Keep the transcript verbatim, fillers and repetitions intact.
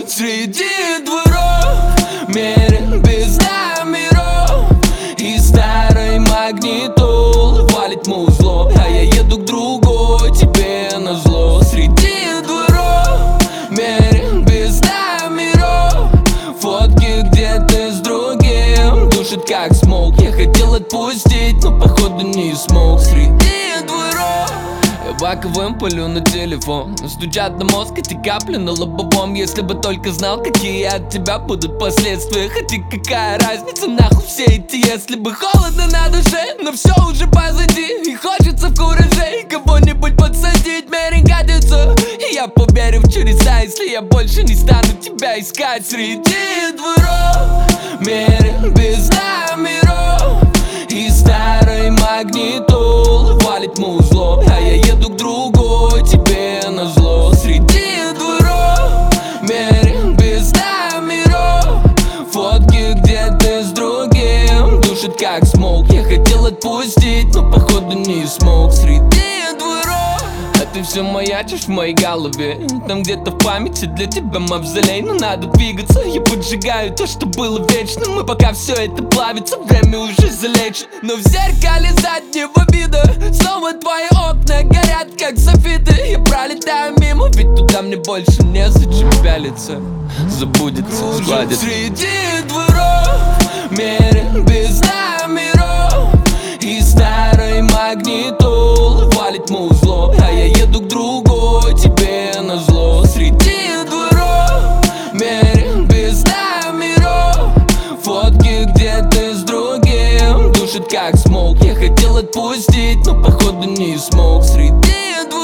среди дворов, мерен без номеров и старый магнитол. Валит музло, а я еду к другой, тебе назло. Среди дворов, мерен без номеров, фотки, где ты с другим, душит как смог. Я хотел отпустить, но походу не смог. Среди дворов я баковым палю на телефон, стучат на мозг эти капли на лобовом. Если бы только знал, какие от тебя будут последствия. Хотя какая разница, нахуй все эти если бы. Холодно на душе, но все уже позади, и хочется в кураже кого-нибудь подсадить. Мерин катится, и я поверю в чудеса, если я больше не стану тебя искать. Среди дворов, мерин без номеров и старый магнитол. Валит музло, а я еду к другой, тебе назло. Среди дворов, мерин без номеров, фотки, где ты с другим, душит как смог. Я хотел отпустить, но походу не смог. Среди дворов, а ты все маячишь в моей голове. Там где-то в памяти для тебя мавзолей. Но надо двигаться, я поджигаю то, что было вечным. И пока все это плавится, время уже залечит. Но в зеркале заднего вида снова твои окна горят как софиты. Я пролетаю мимо, ведь туда мне больше незачем пялиться. Забудется, сгладится. Среди дворов, мерен без номеров и старый магнитол. Валит музло, а я еду к другой, тебе назло. Среди дворов, мерен без номеров, фотки, где ты с другим, душит как смог. Я хотел отпустить, но походу не смог. Среди дворов.